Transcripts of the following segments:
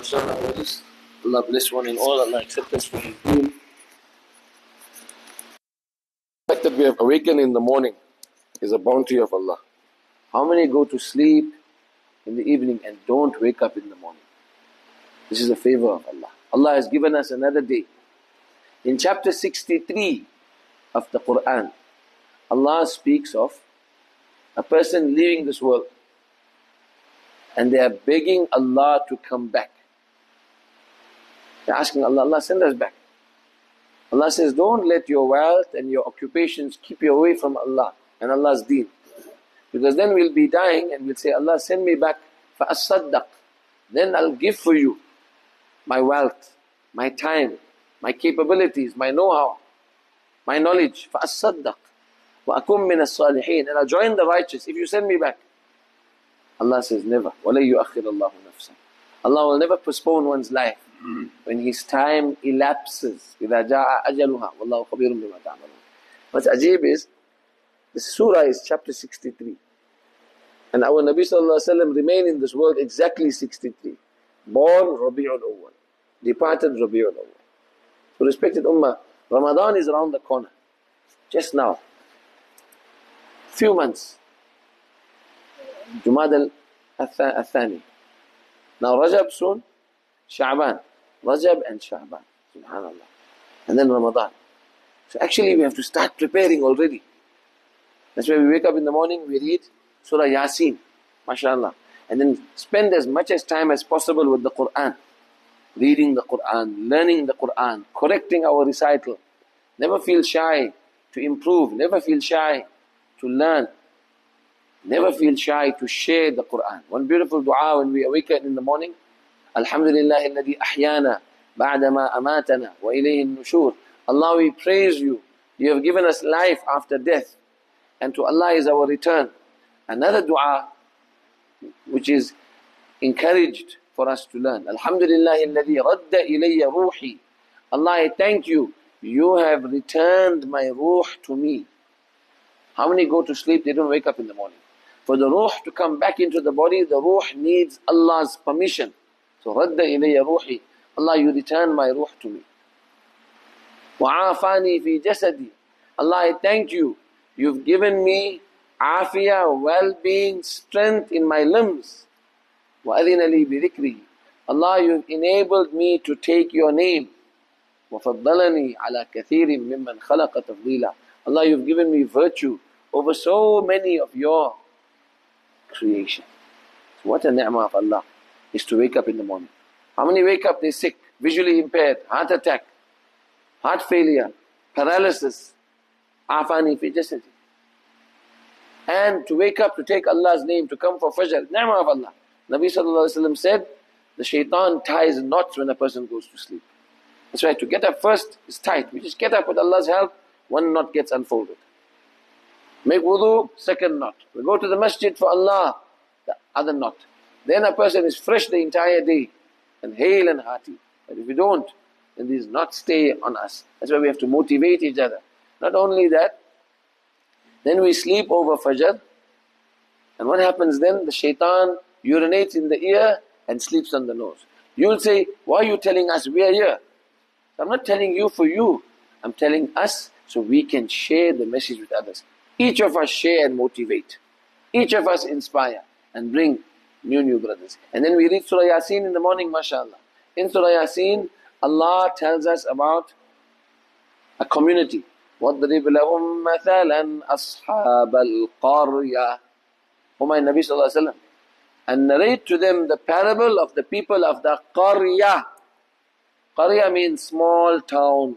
MashaAllah, Allah bless one and all, Allah accept us from His deen. The fact that we have awakened in the morning is a bounty of Allah. How many go to sleep in the evening and don't wake up in the morning? This is a favor of Allah. Allah has given us another day. In chapter 63 of the Qur'an, Allah speaks of a person leaving this world and they are begging Allah to come back. They're asking Allah, Allah send us back. Allah says, don't let your wealth and your occupations keep you away from Allah and Allah's deen. Because then we'll be dying and we'll say, Allah send me back, فَأَصَّدَّقْ. Then I'll give for you my wealth, my time, my capabilities, my know-how, my knowledge. فَأَصَّدَّقْ وَأَكُمْ مِنَ الصَّالِحِينَ. And I'll join the righteous if you send me back. Allah says, never. وَلَن يُؤَخِّرَ اللَّهُ نَفْسًا. Allah will never postpone one's life when his time elapses. إِذَا جَاءَ أَجَلُهَا وَاللَّهُ خَبِيرٌ بِمَا تَعْمَلُونَ. What's ajib is, the surah is chapter 63. And our Nabi remained in this world exactly 63. Born Rabi'ul Awwal, departed Rabi'ul Awwal. So respected Ummah, Ramadan is around the corner. Just now, few months. Jumad al-Thani. Now Rajab soon, Sha'ban. Rajab and Sha'ban, subhanallah. And then Ramadan. So actually we have to start preparing already. That's why we wake up in the morning, we read Surah Yasin, mashallah. And then spend as much as time as possible with the Qur'an. Reading the Qur'an, learning the Qur'an, correcting our recital. Never feel shy to improve, never feel shy to learn. Never feel shy to share the Qur'an. One beautiful dua when we awaken in the morning, Alhamdulillahi alladhi ahyana ba'dama amatana wa ilayhi nushur. Allah, we praise you. You have given us life after death, and to Allah is our return. Another dua which is encouraged for us to learn. Alhamdulillahi alladhi radda ilayya ruhi. Allah, I thank you. You have returned my ruh to me. How many go to sleep, they don't wake up in the morning? For the ruh to come back into the body, the ruh needs Allah's permission. So, radda ilayya ruhi. Allah, you return my ruh to me. Wa'afani fi jasadi. Allah, I thank you. You've given me afiyah, well-being, strength in my limbs. وَأَذِنَ لِي بِذِكْرِهِ. Allah, you've enabled me to take your name. وَفَضَّلَنِي عَلَى كَثِيرٍ مِّمَّنْ خَلَقَ تَفْضِيلًا. Allah, you've given me virtue over so many of your creation. So what a ni'mah of Allah is to wake up in the morning. How many wake up, they're sick, visually impaired, heart attack, heart failure, paralysis. Afani fi jasadi. And to wake up to take Allah's name, to come for Fajr, ni'mah of Allah. Nabi said, the shaitan ties knots when a person goes to sleep. That's why to get up first is tight. We just get up with Allah's help, one knot gets unfolded. Make wudu, second knot. We go to the masjid for Allah, the other knot. Then a person is fresh the entire day and hale and hearty. But if we don't, then these knots stay on us. That's why we have to motivate each other. Not only that, then we sleep over Fajr, and what happens then? The shaitan urinates in the ear and sleeps on the nose. You'll say, why are you telling us we are here? I'm not telling you for you, I'm telling us so we can share the message with others. Each of us share and motivate. Each of us inspire and bring new brothers. And then we read Surah Yasin in the morning, mashallah. In Surah Yasin, Allah tells us about a community. وَاضْرِبْ لَهُمْ مَثَلًا أَصْحَابَ الْقَرْيَةِ. O my Nabi and narrate to them the parable of the people of the Qarya. Qarya means small town.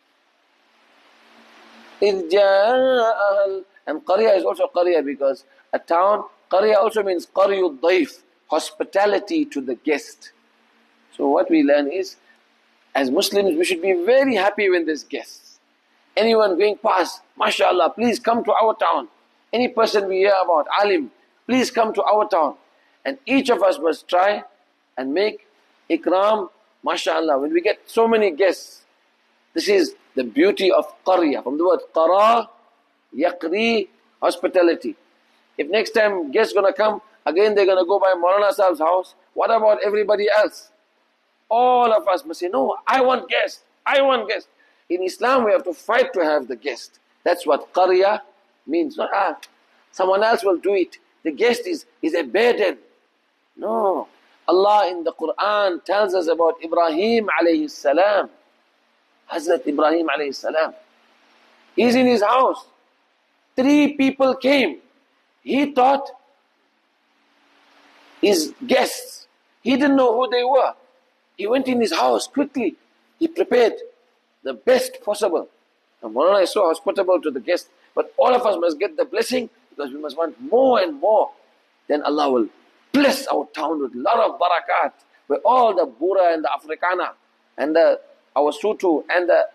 إِذْ جَاءَ. And Qarya is also Qarya because a town, Qarya also means Qaryu Daif, hospitality to the guest. So what we learn is, as Muslims we should be very happy when there's guests. Anyone going past, mashallah, please come to our town. Any person we hear about, alim, please come to our town. And each of us must try and make ikram, mashallah. When we get so many guests, this is the beauty of qarya. From the word qara, yaqri, hospitality. If next time guests gonna come, again they're gonna go by Maulana Sahib's house, what about everybody else? all of us must say, no, I want guest, I want guest. In Islam, we have to fight to have the guest. That's what qarya means. Not, someone else will do it. The guest is a burden. No. Allah in the Quran tells us about Ibrahim alayhi salam. Hazrat Ibrahim alayhi salam. He's in his house. 3 people came. He thought his guests. He didn't know who they were. He went in his house quickly. He prepared the best possible. And Maulana is so hospitable to the guests. But all of us must get the blessing because we must want more and more. Then Allah will bless our town with a lot of barakat. Where all the Bura and the Africana and our Sutu and the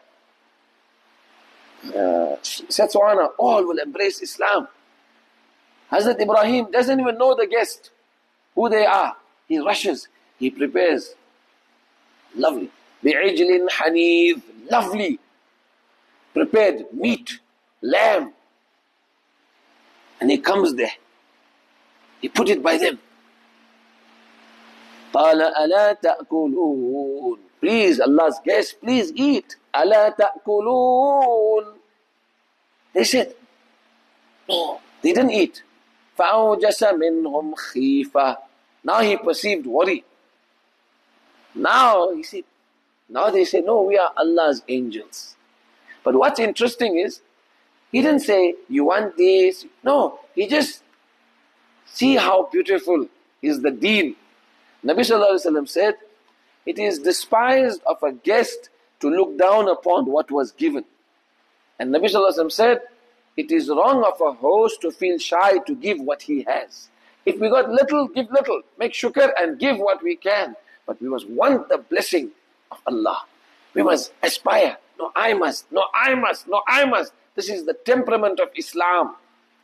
Setswana all will embrace Islam. Hazrat Ibrahim doesn't even know the guest, who they are. He rushes, he prepares. Lovely. بِعِجْلٍ حَنِيذٍ. Lovely. Prepared meat, lamb. And he comes there. He put it by them. قَالَ أَلَا تَأْكُلُونَ. Please, Allah's guest, please eat. أَلَا تَأْكُلُونَ. They said, no, they didn't eat. فَأَوْجَسَ مِنْهُمْ خِيفَةً. Now he perceived worry. Now they say, no, we are Allah's angels. But what's interesting is, he didn't say, you want this. No, he just see how beautiful is the deen. Nabi Sallallahu Alaihi Wasallam said, it is despised of a guest to look down upon what was given. And Nabi Sallallahu Alaihi Wasallam said, it is wrong of a host to feel shy to give what he has. If we got little, give little. Make shukr and give what we can. But we must want the blessing of Allah. We must aspire. No, I must. No, I must. No, I must. This is the temperament of Islam.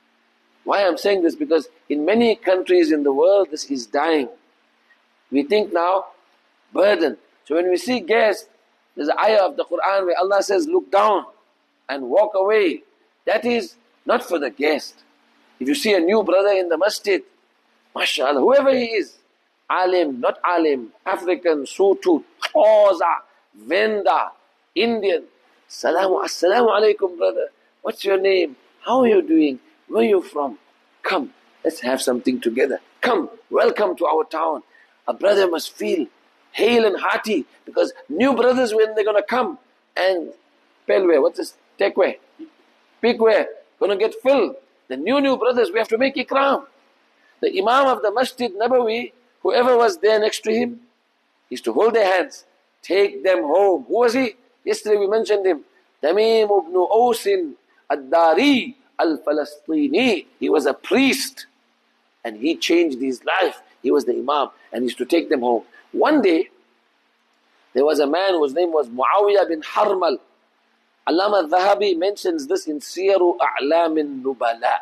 Why I'm saying this? Because in many countries in the world, this is dying. We think now, burden. So when we see guests, there's an ayah of the Quran where Allah says, look down and walk away. That is not for the guest. If you see a new brother in the masjid, mashallah, whoever he is, alim, not alim, African, Sutu, Xhosa, Venda, Indian, assalamu alaikum brother, what's your name? How are you doing? Where are you from? Come, let's have something together. Come, welcome to our town. A brother must feel hale and hearty because new brothers, when they're going to come and pelwe, what's this? Tekwe, pikwe, going to get filled. The new brothers, we have to make ikram. The Imam of the Masjid Nabawi, whoever was there next to him, he used to hold their hands, take them home. Who was he? Yesterday we mentioned him. Tamim ibn Awsin ad-Dari al-Falastini. He was a priest and he changed his life. He was the Imam and he used to take them home. One day, there was a man whose name was Muawiyah bin Harmal. Allama al-Dhahabi mentions this in Siyaru A'lam al-Nubala.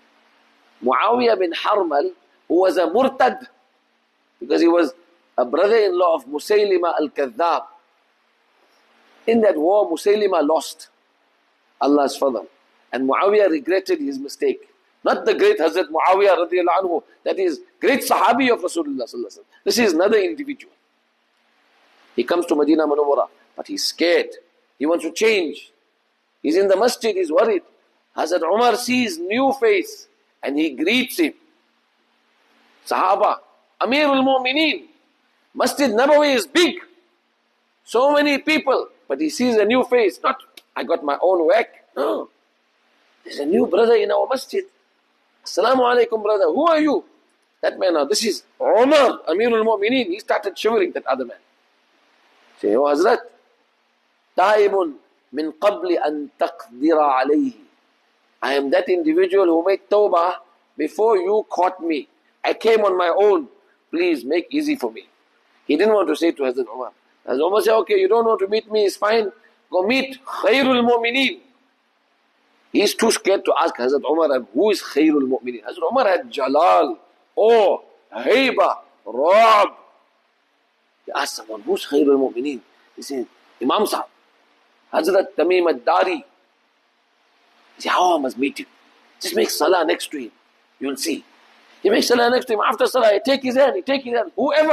Muawiyah bin Harmal, who was a murtad, because he was a brother-in-law of Musaylima al-Kadhdhab. In that war, Musaylima lost Allah's fadl. And Muawiyah regretted his mistake. Not the great Hazrat Muawiyah radiallahu anhu, that is great Sahabi of Rasulullah sallallahu alaihi wasallam. This is another individual. He comes to Medina Munawwara, but he's scared. He wants to change. He's in the masjid, he's worried. Hazrat Umar sees new face and he greets him. Sahaba, Amirul Mu'mineen. Masjid Nabawi is big. So many people. But he sees a new face. Not, I got my own whack. No. There's a new brother in our masjid. Assalamu alaikum brother. Who are you? That man, now this is Umar, Amirul Mu'mineen. He started shivering, that other man. Say, oh Hazrat, Taibun min qabli an taqdira alayhi. I am that individual who made tawbah before you caught me. I came on my own. Please make easy for me. He didn't want to say to Hazrat Umar. Hazrat Umar said, okay, you don't want to meet me, it's fine. Go meet Khairul Mu'mineen. He's too scared to ask Hazrat Umar, who is Khairul Mu'mineen? Hazrat Umar had Jalal, awe, Haiba, Rab. He asked someone, who's Khairul Mu'mineen? He said, Imam Sahib, Hazrat Tamim ad-Dari. He said, how I must meet him? Just make salah next to him. You'll see. He makes salah next to him. After salah, he take his hand, Whoever.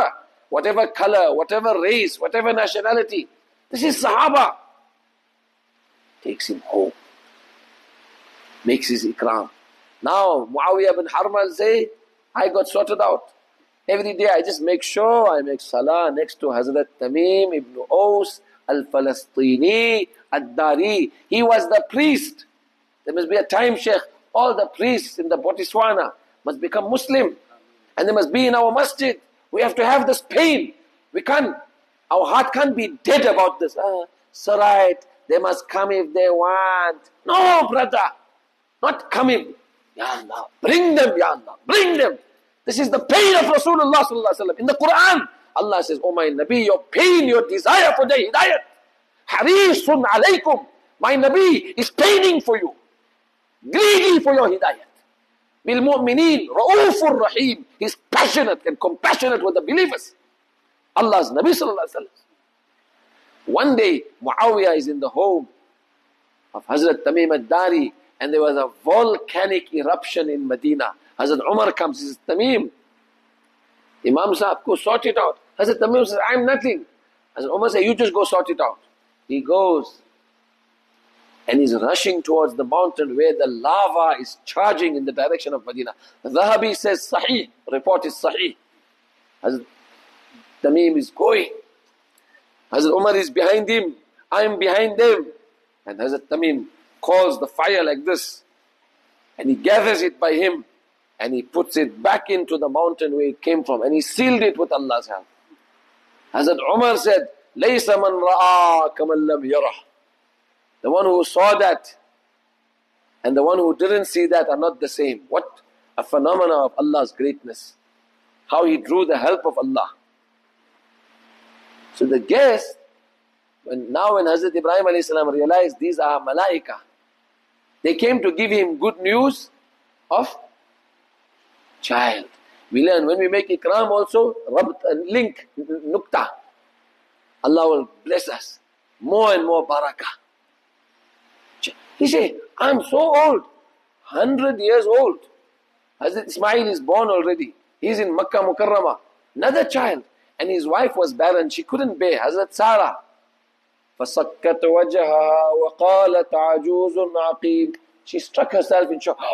whatever color, whatever race, whatever nationality. This is Sahaba. Takes him home, makes his ikram. Now Muawiyah bin Harmal say, I got sorted out. Every day I just make sure I make salah next to Hazrat Tamim ibn Aus al-Falastini ad-Dari. He was the priest. There must be a time, Sheikh, all the priests in the Botswana must become Muslim. And they must be in our masjid. We have to have this pain. We can't, our heart can't be dead about this. It's alright, they must come if they want. No, brother, not coming. Ya Allah, bring them, Ya Allah, bring them. This is the pain of Rasulullah sallallahu alaihi wasallam. In the Quran, Allah says, oh my Nabi, your pain, your desire for the hidayat. Harisun alaykum. My Nabi is paining for you. Greedy for your hidayat. Bil mu'mineen, ra'ufur rahim. He's passionate and compassionate with the believers. Allah's Nabi sallallahu alaihi wasallam. One day, Muawiyah is in the home of Hazrat Tamim ad-Dari, and there was a volcanic eruption in Medina. Hazrat Umar comes, he says, Tamim, Imam Sahib, go sort it out. Hazrat Tamim says, I'm nothing. Hazrat Umar says, you just go sort it out. He goes, and he's rushing towards the mountain where the lava is charging in the direction of Medina. Zahabi says, Sahih, report is Sahih. Hazrat Tamim is going. Hazrat Umar is behind him, I'm behind them. And Hazrat Tamim calls the fire like this, and he gathers it by him, and he puts it back into the mountain where it came from, and he sealed it with Allah's help. Hazrat Umar said, لَيْسَ مَنْ رَآ كَمَنْ لَمْ يَرَهُ. The one who saw that and the one who didn't see that are not the same. What a phenomena of Allah's greatness. How He drew the help of Allah. So the guest, when Hazrat Ibrahim alayhi salam realized these are malaika, they came to give him good news of child. We learn when we make ikram also, link, nukta. Allah will bless us. More and more barakah. He said, I'm so old, 100 years old. Hazrat Ismail is born already. He's in Makkah Mukarramah. Another child. And his wife was barren. She couldn't bear. Hazrat Sarah. فَسَكَّتْ وَجَهَا وَقَالَتْ عَجُوزٌ عَقِيمٌ. She struck herself in shock.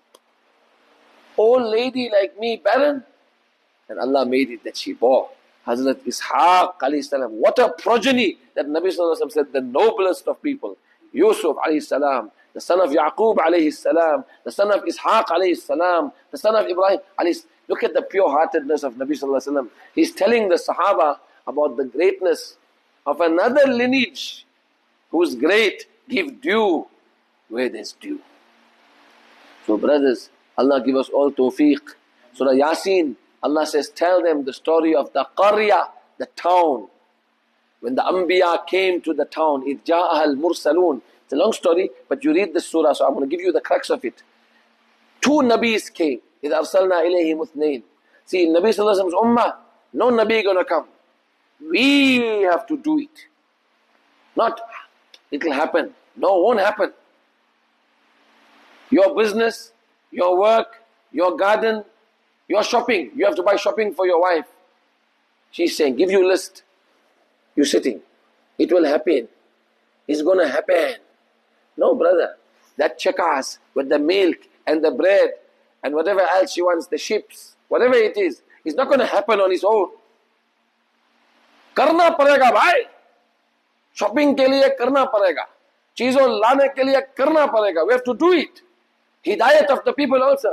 Old lady like me, barren? And Allah made it that she bore. Hazrat Ishaq alayhi salam. What a progeny that Nabi sallallahu alayhi wa sallam said, the noblest of people. Yusuf alayhi salam, the son of Yaqub alayhi salam, the son of Ishaq alayhi salam, the son of Ibrahim alayhi salam. Look at the pure-heartedness of Nabi sallallahu alayhi wa sallam. He's telling the Sahaba about the greatness of another lineage who's great. Give due where there's due. So brothers, Allah give us all tawfiq. Surah Yasin, Allah says, tell them the story of the Qarya, the town. When the Anbiya came to the town, إِذْ جَاءَهَا الْمُرْسَلُونَ. It's a long story, but you read this surah, so I'm going to give you the crux of it. Two Nabis came. إِذْ أَرْسَلْنَا إِلَيْهِمُ اثْنَيْنِ. See, Nabi Sallallahu Alaihi Wasallam's ummah, no Nabi going to come. We have to do it. Not, it'll happen. No, it won't happen. Your business, your work, your garden, your shopping. You have to buy shopping for your wife. She's saying, give you a list. You're sitting. It will happen. It's going to happen. No, brother. That chakas with the milk and the bread and whatever else she wants, the ships, whatever it is, it's not going to happen on its own. Karna parega bhai. Shopping ke liye karna parega. Cheezon lane ke liye karna parega. We have to do it. Hidayat of the people also.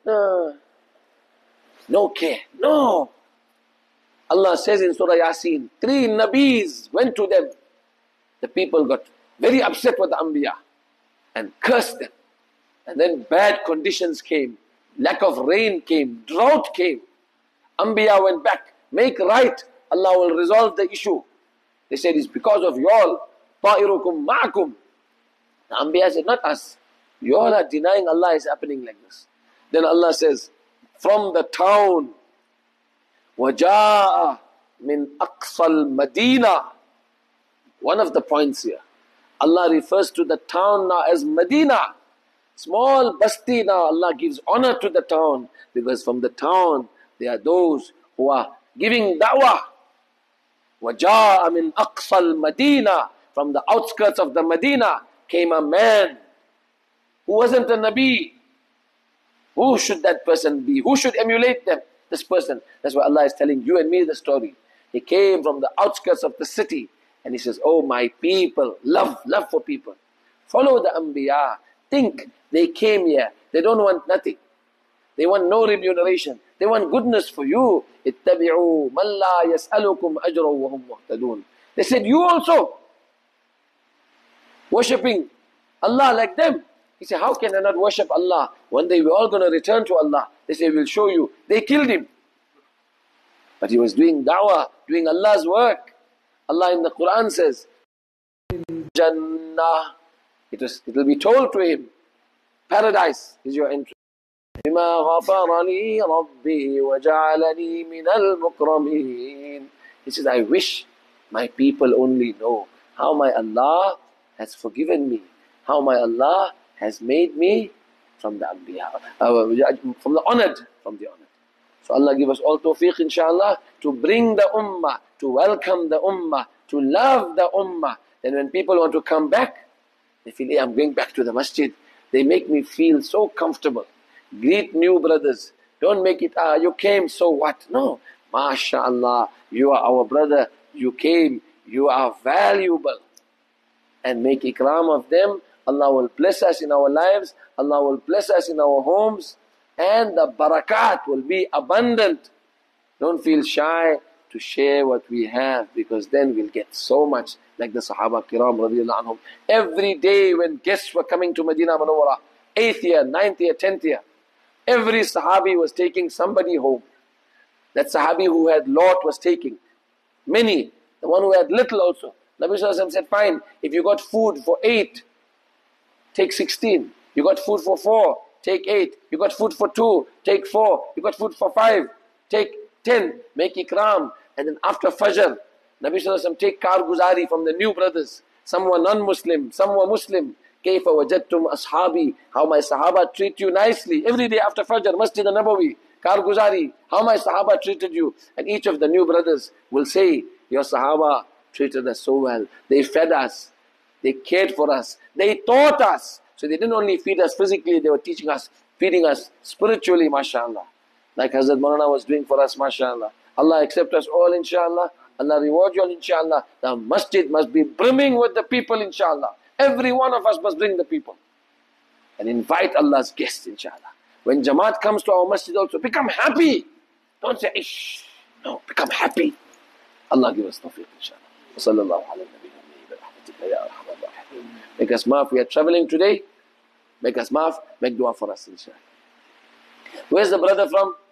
No care. No. Allah says in Surah Yasin, 3 Nabis went to them. The people got very upset with the Anbiya and cursed them. And then bad conditions came. Lack of rain came. Drought came. Anbiya went back. Make right. Allah will resolve the issue. They said, it's because of y'all. Ta'irukum ma'akum. The Anbiya said, not us. Y'all are denying Allah is happening like this. Then Allah says, from the town, وَجَاءَ مِنْ أَقْصَى الْمَدِينَةِ. One of the points here, Allah refers to the town now as Medina. Small basti now, Allah gives honor to the town, because from the town there are those who are giving da'wah. وَجَاءَ مِنْ أَقْصَى الْمَدِينَةِ From the outskirts of the Medina came a man who wasn't a Nabi. Who should that person be? Who should emulate them? This person. That's why Allah is telling you and me the story. He came from the outskirts of the city and he says, oh my people, love for people. Follow the Anbiya. Think they came here. They don't want nothing. They want no remuneration. They want goodness for you. اتَّبِعُوا مَنْ لَا يَسْأَلُكُمْ أَجْرًا وَهُمْ مُهْتَدُونَ. They said, you also worshipping Allah like them. He said, how can I not worship Allah? One day we're all going to return to Allah. They say, we'll show you. They killed him. But he was doing da'wah, doing Allah's work. Allah in the Quran says, Jannah. It will be told to him, paradise is your entrance. بِمَا غَفَرَنِي رَبِّي وَجَعَلَنِي مِنَ الْمُكْرَمِينَ. He says, I wish my people only know how my Allah has forgiven me, how my Allah has made me from the Anbiya, from the honored. So Allah give us all tawfiq inshallah to bring the ummah, to welcome the ummah, to love the ummah. Then when people want to come back, they feel, hey, I'm going back to the masjid. They make me feel so comfortable. Greet new brothers. Don't make it, you came, so what? No. MashaAllah, you are our brother, you came, you are valuable. And make ikram of them. Allah will bless us in our lives, Allah will bless us in our homes, and the barakat will be abundant. Don't feel shy to share what we have, because then we'll get so much. Like the Sahaba Kiram radiallahu anhum. Every day when guests were coming to Medina Munawwara, 8th year, 9th year, 10th year, every Sahabi was taking somebody home. That Sahabi who had lot was taking many. The one who had little also. Nabi Sallallahu Alaihi Wasallam said, fine, if you got food for 8, take 16. You got food for 4, take 8. You got food for 2, take 4. You got food for 5, take 10. Make ikram. And then after Fajr, Nabi Sallallahu Alaihi Wasallam take karguzari from the new brothers. Some were non-Muslim, some were Muslim. كَيْفَ وَجَدْتُمْ أَصْحَابِي. How my Sahaba treat you nicely. Every day after Fajr, Masjid al-Nabawi, karguzari. How my Sahaba treated you. And each of the new brothers will say, your Sahaba treated us so well. They fed us. They cared for us. They taught us. So they didn't only feed us physically, they were teaching us, feeding us spiritually, mashallah. Like Hazrat Maulana was doing for us, mashallah. Allah accept us all, inshallah. Allah reward you all, inshallah. The masjid must be brimming with the people, inshallah. Every one of us must bring the people. And invite Allah's guests, inshallah. When Jamaat comes to our masjid also, become happy. Don't say, ish. No, become happy. Allah give us tawfiq, inshallah. Sallallahu alayhi wa sallam. Make us maaf. We are traveling today. Make us maaf. Make dua for us, inshallah. Where's the brother from?